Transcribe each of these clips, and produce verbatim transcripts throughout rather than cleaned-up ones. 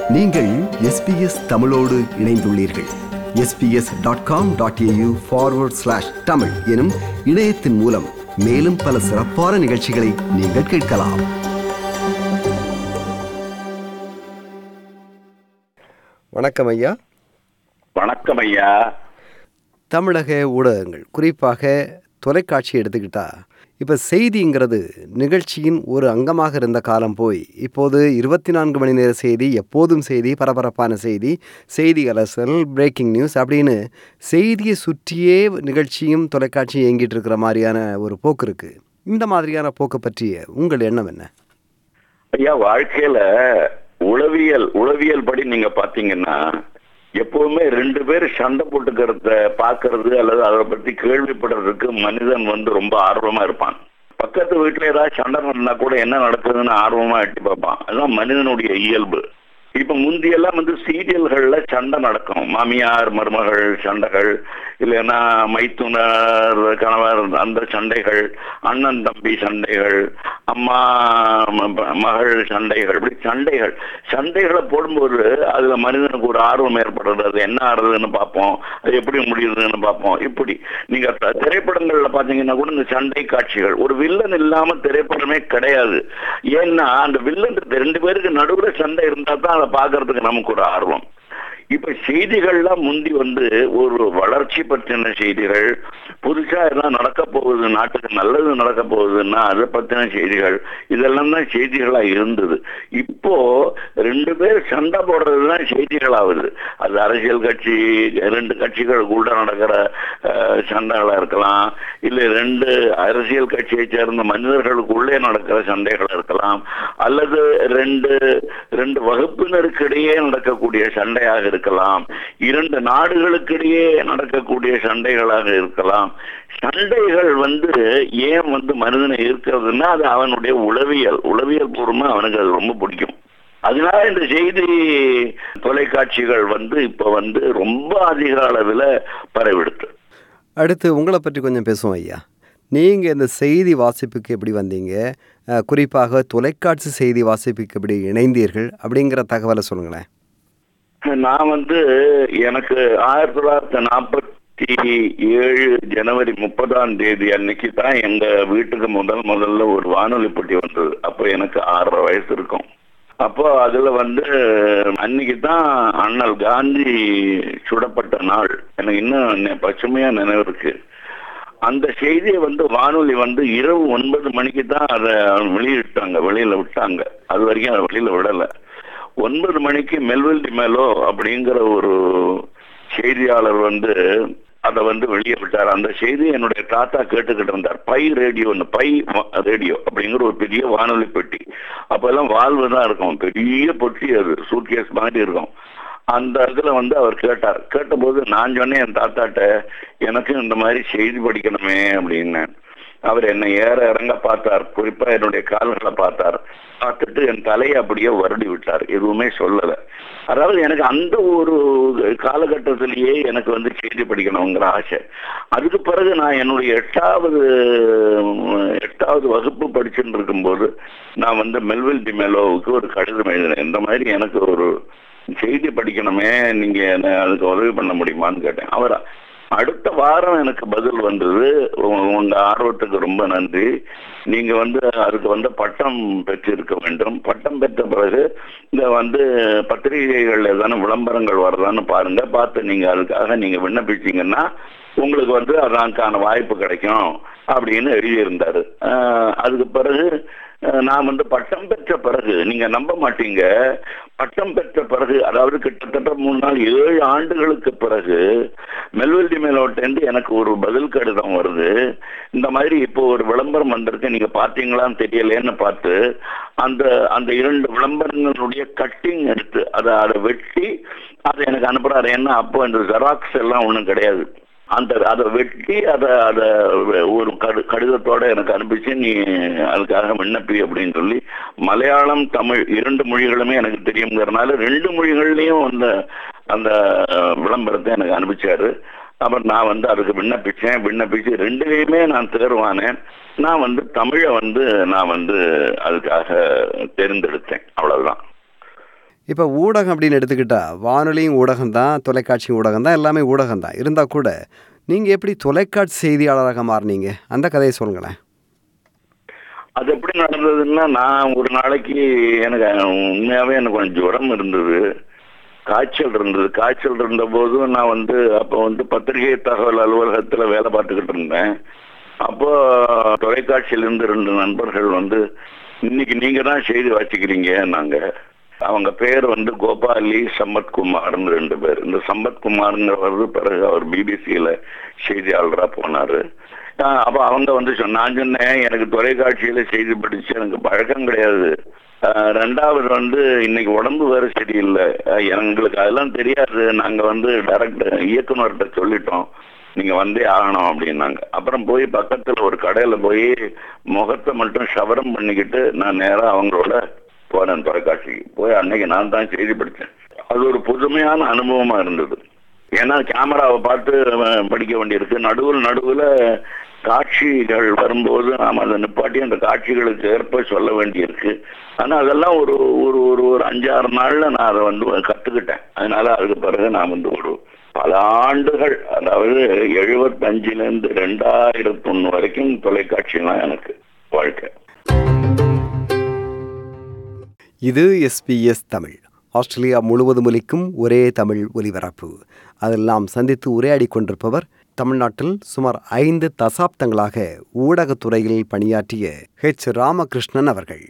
நீங்கள் எஸ்பிஎஸ் தமிழோடு இணைந்துள்ளீர்கள். SBS dot com dot AU forward slash Tamil எனும் இணையத்தின் மூலம் மேலும் பல சிறப்பான நிகழ்ச்சிகளை நீங்கள் கேட்கலாம். வணக்கம் ஐயா. வணக்கம் ஐயா. தமிழக ஊடகங்கள், குறிப்பாக தொலைக்காட்சி எடுத்துக்கிட்டா, இப்போ செய்திங்கிறது நிகழ்ச்சியின் ஒரு அங்கமாக இருந்த காலம் போய் இப்போது இருபத்தி நான்கு மணி நேர செய்தி, எப்போதும் செய்தி, பரபரப்பான செய்தி, செய்தி அலசல், பிரேக்கிங் நியூஸ் அப்படின்னு செய்தியை சுற்றியே நிகழ்ச்சியும் தொலைக்காட்சியும் இயங்கிட்டு இருக்கிற மாதிரியான ஒரு போக்கு இருக்குது. இந்த மாதிரியான போக்கு பற்றிய உங்கள் எண்ணம் என்ன? ஐயா, வாழ்க்கையில உளவியல் உளவியல் படி நீங்க பாத்தீங்கன்னா எப்பவுமே ரெண்டு பேர் சண்டை போட்டுக்கிறத பாக்குறது அல்லது அதை பத்தி கேள்விப்படுறதுக்கு மனிதன் வந்து ரொம்ப ஆர்வமா இருப்பான். பக்கத்து வீட்டுல ஏதாவது சண்டை நடந்தா கூட என்ன நடக்குதுன்னு ஆர்வமா எட்டி பார்ப்பான். அதுதான் மனிதனுடைய இயல்பு. இப்ப முந்தியெல்லாம் வந்து சீரியல்கள்ல சண்டை நடக்கும். மாமியார் மருமகள் சண்டைகள், இல்லைன்னா மைத்துனர் கணவர் அந்த சண்டைகள், அண்ணன் தம்பி சண்டைகள், அம்மா மகள் சண்டைகள், இப்படி சண்டைகள் சண்டைகளை போடும்போது அதுல மனிதனுக்கு ஒரு ஆர்வம் ஏற்படுறது. அது என்ன ஆறுதுன்னு பார்ப்போம், அது எப்படி முடியுதுன்னு பார்ப்போம். இப்படி நீங்க திரைப்படங்கள்ல பாத்தீங்கன்னா கூட இந்த சண்டை காட்சிகள், ஒரு வில்லன் இல்லாம திரைப்படமே கிடையாது. ஏன்னா அந்த வில்லன் ரெண்டு பேருக்கு நடுவுல சண்டை இருந்தா தான் அதை பார்க்கறதுக்கு நமக்கு ஒரு ஆர்வம். இப்ப செய்திகள்லாம் முந்தி வந்து ஒரு வளர்ச்சி பற்றின செய்திகள், புதுசா எல்லாம் நடக்க போகுது, நாட்டுக்கு நல்லது நடக்க போகுதுன்னா அதை பற்றின செய்திகள், இதெல்லாம் தான் செய்திகளா இருந்தது. இப்போ ரெண்டு பேர் சண்டை போடுறதுதான் செய்திகள் ஆகுது. அது அரசியல் கட்சி, ரெண்டு கட்சிகள் கூட நடக்கிற சண்டைகளா இருக்கலாம், இல்லை ரெண்டு அரசியல் கட்சியை சேர்ந்த மனிதர்களுக்குள்ளே நடக்கிற சண்டைகளா இருக்கலாம், அல்லது ரெண்டு ரெண்டு வகுப்பினருக்கு இடையே நடக்கக்கூடிய சண்டையாக இருக்கலாம், இரண்டு நாடுகளுக்கிடையே நடக்கக்கூடிய சண்டைகளாக இருக்கலாம். சண்டைகள் வந்து ஏன் வந்து மனிதனை இருக்கிறதுன்னா அது அவனுடைய உளவியல் உளவியல் பூர்வமா அவனுக்கு அது ரொம்ப பிடிக்கும். அதனால இந்த செய்தி தொலைக்காட்சிகள் வந்து இப்ப வந்து ரொம்ப அதிக அளவில் பரவிடுது. அடுத்து உங்களை பற்றி கொஞ்சம் பேசுவோம் ஐயா. நீங்கள் இந்த செய்தி வாசிப்புக்கு எப்படி வந்தீங்க, குறிப்பாக தொலைக்காட்சி செய்தி வாசிப்புக்கு எப்படி இணைந்தீர்கள் அப்படிங்கிற தகவலை சொல்லுங்களேன். நான் வந்து எனக்கு ஆயிரத்தி தொள்ளாயிரத்தி நாற்பத்தி ஏழு ஜனவரி முப்பதாம் தேதி அன்னைக்கு தான் எங்க வீட்டுக்கு முதல் முதல்ல ஒரு வானொலி பெட்டி வந்தது. அப்போ எனக்கு ஆறரை வயசு இருக்கும். அப்போ அதுல வந்து அன்னைக்கு தான் அண்ணல் காந்தி சுடப்பட்ட நாள் எனக்கு இன்னும் பசுமையா நினைவு இருக்கு. அந்த செய்தியை வந்து வானொலி வந்து இரவு ஒன்பது மணிக்கு தான் அதை வெளியிட்டாங்க, வெளியில விட்டாங்க. அது வரைக்கும் அதை வெளியில விடலை. ஒன்பது மணிக்கு மெல்வில் டி மெலோ அப்படிங்கிற ஒரு செய்தியாளர் வந்து அதை வந்து வெளியே விட்டார். அந்த செய்தி என்னுடைய தாத்தா கேட்டுக்கிட்டு இருந்தார். பை ரேடியோன்னு, பை ரேடியோ அப்படிங்கிற ஒரு பெரிய வானொலி பெட்டி. அப்ப எல்லாம் வால்வு தான் இருக்கும், பெரிய பொட்டி, அது சூட்கேஸ் மாதிரி இருக்கும். அந்த இடத்துல வந்து அவர் கேட்டார். கேட்டபோது நான் சொன்னேன் என் தாத்தாட்ட, எனக்கு இந்த மாதிரி செய்தி படிக்கணுமே அப்படின்னு. அவர் என்னை ஏற இறங்க பார்த்தார், குறிப்பா என்னுடைய கால்களை பார்த்தார். பார்த்துட்டு என் தலையை அப்படியே வருடி விட்டார், எதுவுமே சொல்லலை. அதாவது எனக்கு அந்த ஒரு காலகட்டத்திலேயே எனக்கு வந்து செய்தி படிக்கணுங்கிற ஆசை. அதுக்கு பிறகு நான் என்னுடைய எட்டாவது எட்டாவது வகுப்பு படிச்சுட்டு இருக்கும்போது நான் வந்து மெல்வில் டி மெலோவுக்கு ஒரு கடிதம் எழுதினேன். இந்த மாதிரி எனக்கு ஒரு செய்தி படிக்கணுமே, நீங்க அதுக்கு உதவி பண்ண முடியுமான்னு கேட்டேன். அவர் அடுத்த வாரம் எனக்கு பதில் வந்தது. உங்க ஆர்வத்துக்கு ரொம்ப நன்றி, நீங்க வந்து அதுக்கு வந்து பட்டம் பெற்றிருக்க வேண்டும். பட்டம் பெற்ற பிறகு இந்த வந்து பத்திரிகைகள்ல ஏதான விளம்பரங்கள் வருதான்னு பாருங்க, பார்த்து நீங்க அதுக்காக நீங்க விண்ணப்பிச்சீங்கன்னா உங்களுக்கு வந்து அதற்கான வாய்ப்பு கிடைக்கும் அப்படின்னு எழுதியிருந்தாரு. அதுக்கு பிறகு நான் வந்து பட்டம் பெற்ற பிறகு, நீங்க நம்ப மாட்டீங்க, பட்டம் பெற்ற பிறகு, அதாவது கிட்டத்தட்ட மூணு நாள் ஏழு ஆண்டுகளுக்கு பிறகு மெல்வில் டி மெலோட்டேந்து எனக்கு ஒரு பதில் கடிதம் வருது. இந்த மாதிரி இப்போ ஒரு விளம்பரம் வந்திருக்கு, நீங்க பாத்தீங்களான்னு தெரியலேன்னு பார்த்து அந்த அந்த இரண்டு விளம்பரங்களுடைய கட்டிங் எடுத்து அதை அதை வெட்டி அதை எனக்கு அனுப்புறாரு. ஏன்னா அப்போ அந்த ஜெராக்ஸ் எல்லாம் ஒன்றும் கிடையாது. அந்த அதை வெட்டி அதை அதை ஒரு கடு கடிதத்தோட எனக்கு அனுப்பிச்சு, நீ அதுக்காக விண்ணப்பி அப்படின்னு சொல்லி, மலையாளம் தமிழ் இரண்டு மொழிகளுமே எனக்கு தெரியுங்கிறதுனால ரெண்டு மொழிகள்லையும் அந்த அந்த விளம்பரத்தை எனக்கு அனுப்பிச்சாரு. அப்புறம் நான் வந்து அதுக்கு விண்ணப்பிச்சேன். விண்ணப்பிச்சு ரெண்டுலேயுமே நான் தேர்வானேன். நான் வந்து தமிழை வந்து நான் வந்து அதுக்காக தேர்ந்தெடுத்தேன். அவ்வளவுதான். இப்போ ஊடகம் அப்படின்னு எடுத்துக்கிட்டா வானொலியும் ஊடகம் தான், தொலைக்காட்சி ஊடகம் தான், எல்லாமே ஊடகம் தான். இருந்தால் கூட நீங்கள் எப்படி தொலைக்காட்சி செய்தியாளராக மாறினீங்க? அந்த கதையை சொல்லுங்களேன். அது எப்படி நடந்ததுன்னா, நான் ஒரு நாளைக்கு எனக்கு உண்மையாகவே எனக்கு கொஞ்சம் ஜுரம் இருந்தது, காய்ச்சல் இருந்தது. காய்ச்சல் இருந்த போதும் நான் வந்து அப்போ வந்து பத்திரிகை தகவல் அலுவலகத்தில் வேலை பார்த்துக்கிட்டு இருந்தேன். அப்போ தொலைக்காட்சியிலிருந்து ரெண்டு நண்பர்கள் வந்து, இன்னைக்கு நீங்க தான் செய்தி வாசிக்கிறீங்க நாங்க. அவங்க பேர் வந்து கோபாலி சம்பத்குமார்னு ரெண்டு பேர். இந்த சம்பத்குமார்ங்கிறவர் பிறகு அவர் பிபிசியில செய்தியாளராக போனாரு. அப்ப அவங்க வந்து சொன்ன, நான் சொன்னேன் எனக்கு தொலைக்காட்சியில செய்தி படிச்சு எனக்கு பழக்கம் கிடையாது. ரெண்டாவது வந்து இன்னைக்கு உடம்பு வேற சரியில்லை, எங்களுக்கு அதெல்லாம் தெரியாது. நாங்க வந்து டைரக்டர் இயக்குனர்கிட்ட சொல்லிட்டோம், நீங்க வந்தே ஆகணும் அப்படின்னாங்க. அப்புறம் போய் பக்கத்துல ஒரு கடையில போய் முகத்தை மட்டும் ஷவரம் பண்ணிக்கிட்டு நான் நேரா அவங்களோட போனேன் தொலைக்காட்சிக்கு. போய் அன்னைக்கு நான் தான் செய்தி படித்தேன். அது ஒரு புதுமையான அனுபவமா இருந்தது. ஏன்னா கேமராவை பார்த்து படிக்க வேண்டியிருக்கு. நடுவில் நடுவில் காட்சிகள் வரும்போது நாம் அதை நிப்பாட்டி அந்த காட்சிகளுக்கு ஏற்ப சொல்ல வேண்டியிருக்கு. ஆனால் அதெல்லாம் ஒரு ஒரு ஒரு ஒரு அஞ்சாறு நாளில் நான் அதை வந்து கற்றுக்கிட்டேன். அதனால அதுக்கு பிறகு நான் வந்து ஒரு பல ஆண்டுகள், அதாவது எழுபத்தஞ்சிலேருந்து ரெண்டாயிரத்தி ஒன்று வரைக்கும் தொலைக்காட்சி தான் எனக்கு வாழ்க்கை. இது எஸ்பிஎஸ் தமிழ், ஆஸ்திரேலியா முழுவதும் ஒலிக்கும் ஒரே தமிழ் ஒலிபரப்பு. அதெல்லாம் சந்தித்து உரையாடி கொண்டிருப்பவர் தமிழ்நாட்டில் சுமார் ஐந்து தசாப்தங்களாக ஊடகத்துறையில் பணியாற்றிய ஹெச் ராமகிருஷ்ணன் அவர்கள்.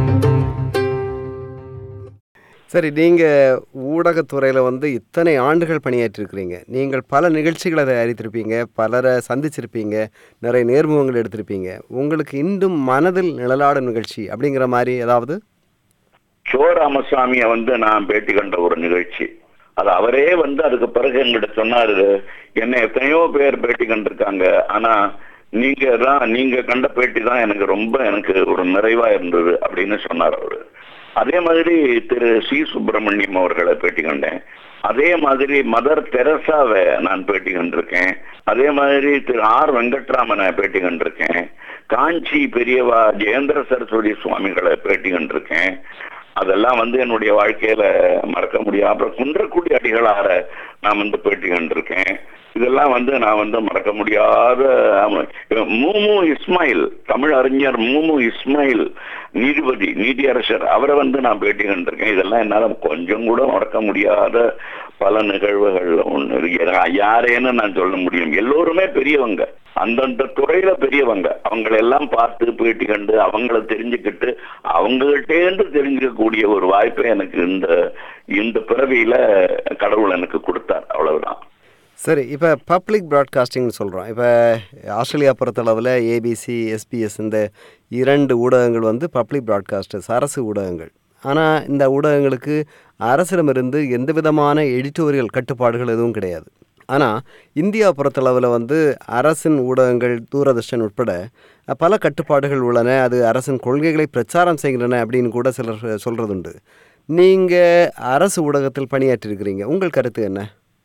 சரி, நீங்கள் ஊடகத்துறையில் வந்து இத்தனை ஆண்டுகள் பணியாற்றிருக்கிறீங்க. நீங்கள் பல நிகழ்ச்சிகளை தயாரித்திருப்பீங்க, பலரை சந்திச்சிருப்பீங்க, நிறைய நேர்முகங்கள் எடுத்திருப்பீங்க. உங்களுக்கு இன்றும் மனதில் நிழலாடும் நிகழ்ச்சி அப்படிங்கிற மாதிரி ஏதாவது? சோ ராமசாமியை வந்து நான் பேட்டி கண்ட ஒரு நிகழ்ச்சி, அது அவரே வந்து அதுக்கு பிறகு எங்கிட்ட சொன்னாரு, என்ன எத்தனையோ பேர் பேட்டி கண்டிருக்காங்க, ஆனா நீங்க தான் நீங்க கண்ட பேட்டி தான் எனக்கு ரொம்ப எனக்கு ஒரு நிறைவா இருந்தது அப்படின்னு சொன்னார் அவரு. அதே மாதிரி திரு சி சுப்பிரமணியம் அவர்களை பேட்டி கண்டேன். அதே மாதிரி மதர் தெரசாவை நான் பேட்டி கண்டிருக்கேன். அதே மாதிரி திரு ஆர் வெங்கட்ராமனை பேட்டி கண்டிருக்கேன். காஞ்சி பெரியவா ஜெயேந்திர சரஸ்வதி சுவாமிகளை பேட்டி கண்டிருக்கேன். அதெல்லாம் வந்து என்னுடைய வாழ்க்கையில மறக்க முடியாது. அப்புறம் குன்றக்குடி அடிகளார நான் வந்து பேட்டி கண்டிருக்கேன். இதெல்லாம் வந்து நான் வந்து மறக்க முடியாத. மூமு இஸ்மாயில், தமிழ் அறிஞர் மூமு இஸ்மாயில், நீதிபதி நீதியரசர், அவரை வந்து நான் பேட்டி கண்டிருக்கேன். இதெல்லாம் என்னால கொஞ்சம் கூட மறக்க முடியாத பல நிகழ்வுகள் ஒன்று. யாரேன்னு நான் சொல்ல முடியும், எல்லோருமே பெரியவங்க, அந்தந்த துறையில பெரியவங்க. அவங்களை எல்லாம் பார்த்து பேட்டி கண்டு அவங்கள தெரிஞ்சுக்கிட்டு அவங்ககிட்டேந்து தெரிஞ்சுக்கக்கூடிய ஒரு வாய்ப்பை எனக்கு இந்த இந்த பிறவியில கடவுள் எனக்கு கொடுத்தார். அவ்வளவுதான். சரி, இப்போ பப்ளிக் ப்ராட்காஸ்டிங்னு சொல்கிறோம். இப்போ ஆஸ்திரேலியா பொறுத்தளவில் ஏபிசி, எஸ்பிஎஸ் இந்த இரண்டு ஊடகங்கள் வந்து பப்ளிக் ப்ராட்காஸ்டர்ஸ், அரசு ஊடகங்கள். ஆனால் இந்த ஊடகங்களுக்கு அரசிடமிருந்து எந்த விதமான எடிட்டோரியல் கட்டுப்பாடுகள் எதுவும் கிடையாது. ஆனால் இந்தியா பொறுத்தளவில் வந்து அரசின் ஊடகங்கள், தூரதர்ஷன் உட்பட பல கட்டுப்பாடுகள் உள்ளன. அது அரசின் கொள்கைகளை பிரச்சாரம் செய்கின்றன அப்படின்னு கூட சிலர் சொல்கிறதுண்டு. நீங்கள் அரசு ஊடகத்தில் பணியாற்றிருக்கிறீங்க, உங்கள் கருத்து என்ன?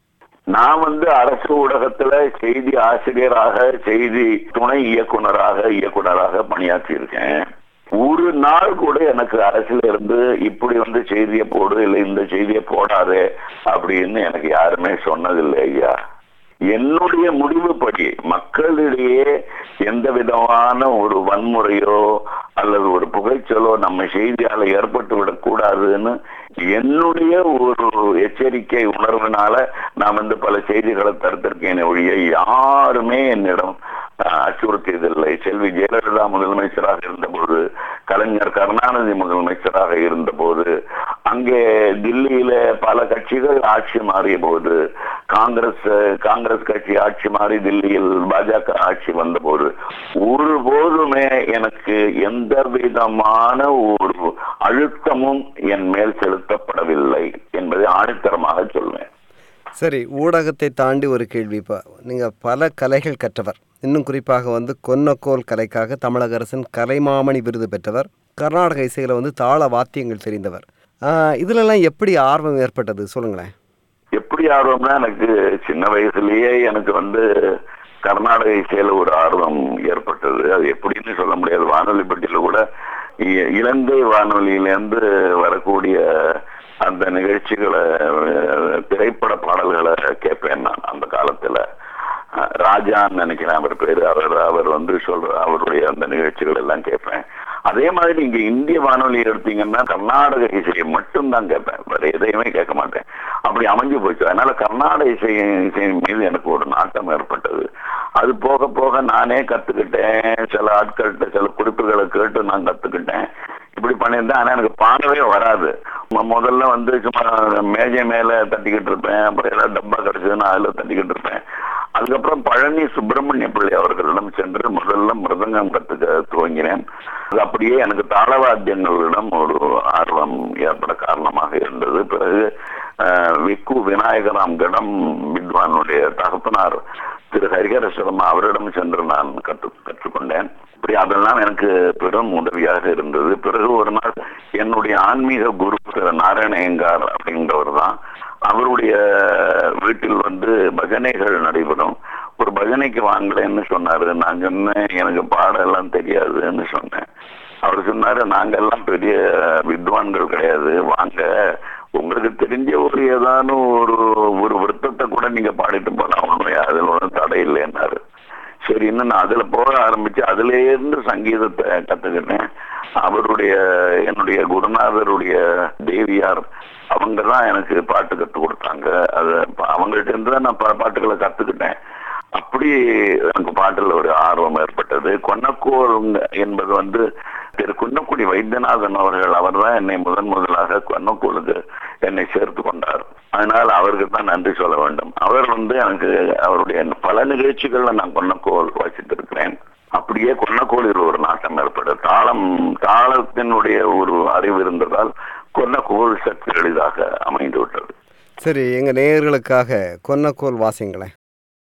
நான் வந்து அரசு ஊடகத்துல செய்தி ஆசிரியராக, செய்தி துணை இயக்குனராக இயக்குனராக பணியாற்றி இருக்கேன். ஒரு நாள் கூட எனக்கு அரசியல இருந்து இப்படி வந்து செய்தியை போடு, இல்லை இந்த செய்தியை போடாது அப்படின்னு எனக்கு யாருமே சொன்னதில்லை ஐயா. என்னுடைய முடிவுப்படி மக்களிடையே எந்த விதமான ஒரு வன்முறையோ அல்லது ஒரு புகைச்சலோ நம்ம செய்தியால ஏற்பட்டு விடக்கூடாதுன்னு என்னுடைய ஒரு எச்சரிக்கை உணர்வினால நான் வந்து பல செய்திகளை தடுத்திருக்கேன் ஒழிய யாருமே என்னிடம் அச்சுறுத்தியதில்லை. செல்வி ஜெயலலிதா முதலமைச்சராக இருந்தபோது, கலைஞர் கருணாநிதி முதலமைச்சராக இருந்தபோது, அங்கே தில்லியில பல கட்சிகள் ஆட்சி மாறிய போது, காங்கிரஸ் காங்கிரஸ் கட்சி ஆட்சி மாறி தில்லியில் பாஜக ஆட்சி வந்த போது ஒருபோதுமே எனக்கு எந்த விதமான ஒரு அழுத்தமும் என் மேல் செலுத்தப்படவில்லை என்பதை ஆணித்தரமாக சொல்வேன். சரி, ஊடகத்தை தாண்டி ஒரு கேள்வி. இப்போ நீங்கள் பல கலைகள் கற்றவர், இன்னும் குறிப்பாக வந்து கொன்னக்கோல் கலைக்காக தமிழக அரசின் கலைமாமணி விருது பெற்றவர், கர்நாடக இசையில் வந்து தாள வாத்தியங்கள் தெரிந்தவர். இதுலலாம் எப்படி ஆர்வம் ஏற்பட்டது சொல்லுங்களேன். எப்படி ஆர்வம்னா, எனக்கு சின்ன வயசுலயே எனக்கு வந்து கர்நாடக இசையில ஒரு ஆர்வம் ஏற்பட்டது. அது எப்படின்னு சொல்ல முடியாது. வானொலி பெட்டியில கூட இலங்கை வானொலியிலேருந்து வரக்கூடிய அந்த நிகழ்ச்சிகளை, திரைப்பட பாடல்களை கேட்பேன் நான் அந்த காலத்துல. ராஜான்னு நினைக்கிறேன் அவர் பேரு. அவர் அவர் வந்து சொல்ற அவருடைய அந்த நிகழ்ச்சிகள் எல்லாம் கேட்பேன். அதே மாதிரி இங்க இந்திய வானொலி எடுத்தீங்கன்னா கர்நாடக இசையை மட்டும்தான் கேட்பேன், வேற எதையுமே கேட்க மாட்டேன். அப்படி அமைஞ்சு போச்சு. அதனால கர்நாடக இசை இசையின் மீது எனக்கு ஒரு நாட்டம் ஏற்பட்டது. அது போக போக நானே கத்துக்கிட்டேன். சில ஆட்கள்கிட்ட சில குறிப்புகளை கேட்டு நான் கத்துக்கிட்டேன். இப்படி பண்ணியிருந்தேன். ஆனா எனக்கு பாடவே வராது. முதல்ல வந்து சும்மா மேஜை மேல தட்டிக்கிட்டு இருப்பேன். அப்புறம் ஏதாவது டப்பா கிடைச்சதுன்னா அதுல தட்டிக்கிட்டு இருப்பேன். அதுக்கப்புறம் பழனி சுப்பிரமணிய பிள்ளை அவர்களிடம் சென்று முதல்ல மிருதங்கம் கத்துக்க துவங்கினேன். அது அப்படியே எனக்கு தாளவாத்தியங்களிடம் ஒரு ஆர்வம் ஏற்பட காரணமாக இருந்தது. பிறகு விக்கு விநாயகராம் கடம் வித்வானுடைய தகப்பனார் திரு ஹரிஹர சர்மா அவரிடம் சென்று நான் கற்று கற்றுக்கொண்டேன். இப்படி அதெல்லாம் எனக்கு பெரும் உதவியாக இருந்தது. பிறகு ஒரு நாள் என்னுடைய ஆன்மீக குரு திரு நாராயணயங்கார் அப்படின்றவர் தான், அவருடைய வீட்டில் வந்து பஜனைகள் நடைபெறும். ஒரு பஜனைக்கு வாங்கலன்னு சொன்னாரு. நான் சொன்னேன் எனக்கு பாடெல்லாம் தெரியாதுன்னு சொன்னேன். அவர் சொன்னாரு, நாங்கெல்லாம் பெரிய வித்வான்கள் கிடையாது, வாங்க உங்களுக்கு தெரிஞ்ச ஒரு ஏதானு ஒரு ஒரு விருத்தத்தை கூட நீங்க பாடிட்டு போலாம், ஒண்ணுமே அதுல ஒன்றும் தடை இல்லைன்னாரு. சரி, இன்னும் நான் அதுல போக ஆரம்பிச்சு அதுல இருந்து சங்கீதத்தை கத்துக்கிட்டேன். அவருடைய என்னுடைய குருநாதருடைய தேவியார் அவங்க தான் எனக்கு பாட்டு கற்றுக் கொடுத்தாங்க. அது அவங்கள்ட்ட இருந்து தான் நான் பாட்டுகளை கத்துக்கிட்டேன். அப்படி எனக்கு பாட்டுல ஒரு ஆர்வம் ஏற்பட்டது. கொன்னக்கோல் என்பது வந்து திரு குன்னக்குடி வைத்தியநாதன் அவர்கள், அவர் தான் என்னை முதன் முதலாக கொன்னக்கோலுக்கு என்னை சேர்த்து கொண்டார். அதனால் அவருக்கு தான் நன்றி சொல்ல வேண்டும். அவர் வந்து எனக்கு அவருடைய பல நிகழ்ச்சிகள்ல நான் கொன்னக்கோல் வாசித்திருக்கிறேன். அப்படியே கொன்னக்கோலில் ஒரு நாட்டம் ஏற்பட தாளம் தாளத்தினுடைய ஒரு அறிவு இருந்ததால் கொன்னக்கோல் சற்று எளிதாக அமைந்து விட்டது. சரி, எங்க நேயர்களுக்காக கொன்னக்கோல் வாசிங்களேன்.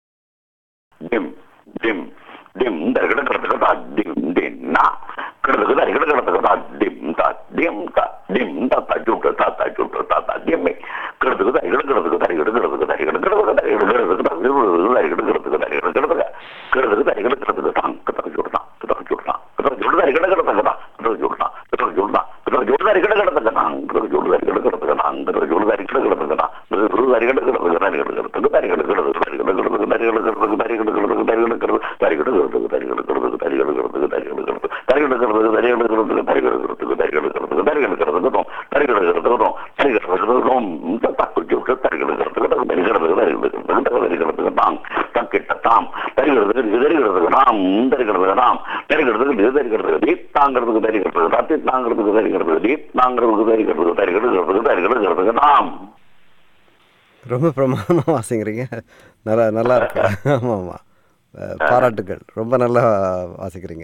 டிம் டிம் டிம் தரகட கடத்தகடா டிம் டின்னா கடத்தகடா கடத்தகடா கடத்தகடா டிம் தா டிம் தா டிம் தா தா ஜூட்ட தா தா ஜூட்ட தா தா டிம் கடத்தகடா கடத்தகடா கடத்தகடா கடத்தகடா கடத்தகடா கடத்தகடா கடத்தகடா கடத்தகடா கடத்தகடா கடத்தகடா தான் கடத்தகடா ஜூட்டா கடத்தகடா ஜூட்டா கடத்தகடா ஜூட்டா கடத்தகடா கடத்தகடா ஜூட்டா கடத்தகடா ஜூட்டா கடத்தகடா ஜூட்டா கடத்தகடா கடத்தகடா கடத்தகடா ஜூட்டா கடத்தகடா கடத்தகடா ஜூட்டா கடத்தகடா ரொம்ப பிரமாதமாக வாசிக்கிறீங்க. நல்லா நல்லா இருக்கு. ஆமாம் ஆமாம், பாராட்டுகள். ரொம்ப நல்லா வாசிக்கிறீங்க.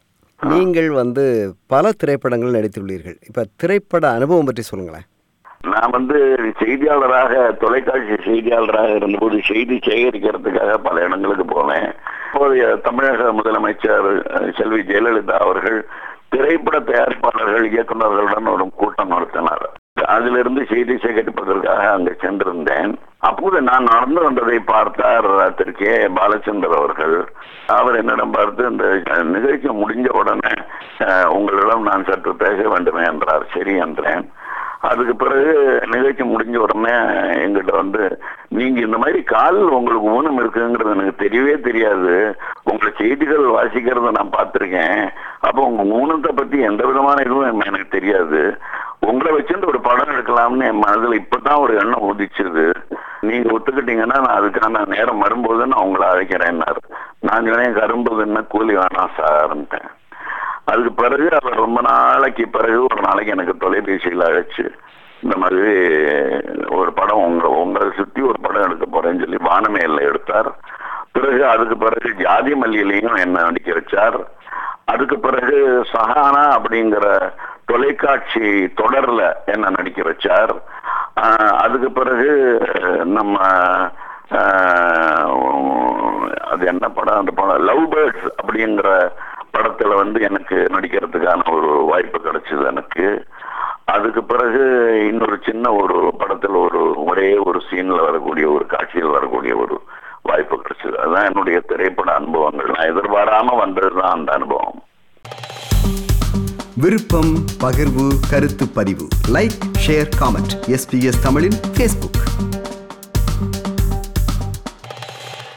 நீங்கள் வந்து பல திரைப்படங்கள் நடித்துள்ளீர்கள். இப்போ திரைப்பட அனுபவம் பற்றி சொல்லுங்களேன். நான் வந்து செய்தியாளராக, தொலைக்காட்சி செய்தியாளராக இருந்தபோது செய்தி சேகரிக்கிறதுக்காக பல இடங்களுக்கு போனேன். அப்போதைய தமிழக முதலமைச்சர் செல்வி ஜெயலலிதா அவர்கள் திரைப்பட தயாரிப்பாளர்கள் இயக்குநர்களுடன் ஒரு கூட்டம் நடத்தினார். அதிலிருந்து செய்தி சேகரிப்பதற்காக அங்கு சென்றிருந்தேன். அப்போது நான் நடந்து வந்ததை பார்த்தார் திரு கே பாலச்சந்தர் அவர்கள். அவர் என்னிடம் பார்த்து, இந்த நிகழ்ச்சி முடிஞ்ச உடனே உங்களிடம் நான் சற்று பேச வேண்டுமே என்றார். சரி என்றேன். அதுக்கு பிறகு நிகழ்ச்சி முடிஞ்ச உடனே எங்கிட்ட வந்து, நீங்க இந்த மாதிரி கால் உங்களுக்கு ஊனம் இருக்குங்கிறது எனக்கு தெரியவே தெரியாது, உங்களை செய்திகள் வாசிக்கிறத நான் பார்த்திருக்கேன், அப்போ உங்க ஊனத்தை பத்தி எந்த விதமான இதுவும் எனக்கு தெரியாது, உங்களை வச்சுட்டு ஒரு படம் எடுக்கலாம்னு என் மனதில் இப்பதான் ஒரு எண்ணம் உதிச்சுது, நீங்க ஒத்துக்கிட்டீங்கன்னா நான் அதுக்கான நேரம் வரும்போது நான் உங்களை அழைக்கிறேன்னாரு. நான் சொன்னேன், கரும்பு என்ன கூலி வேணாம் சார்ன்ட்டேன். அதுக்கு பிறகு அவர் ரொம்ப நாளைக்கு பிறகு ஒரு நாளைக்கு எனக்கு தொலைபேசியில் அழைச்சு, இந்த மாதிரி ஒரு படம் உங்க உங்களை சுத்தி ஒரு படம் எடுக்க போறேன்னு சொல்லி வானமேல எடுத்தார். பிறகு அதுக்கு பிறகு ஜாதி மல்லியிலையும் என்ன நடிக்க வச்சார். அதுக்கு பிறகு சஹானா அப்படிங்கிற தொலைக்காட்சி தொடர்ல என்ன நடிக்க வச்சார். அதுக்கு பிறகு நம்ம அது என்ன படம், அந்த படம் லவ் பேர்ட்ஸ் அப்படிங்கிற படத்துல வந்து எனக்கு நடிக்கிறதுக்கான ஒரு வாய்ப்பு கிடைச்சது எனக்கு. அதுக்கு பிறகு இன்னொரு சின்ன ஒரு படத்துல ஒரு ஒரே ஒரு சீன்ல வரக்கூடிய ஒரு காட்சியில் வரக்கூடிய ஒரு வாய்ப்பு கிடைச்சது. அதுதான் என்னுடைய திரைப்பட அனுபவங்கள். நான் எதிர்பாராம வந்ததுதான் அந்த அனுபவம். விருப்பம், பகிர்வு, கருத்து பதிவு. Like, share, comment. எஸ்பிஎஸ் தமிழின் ஃபேஸ்புக்.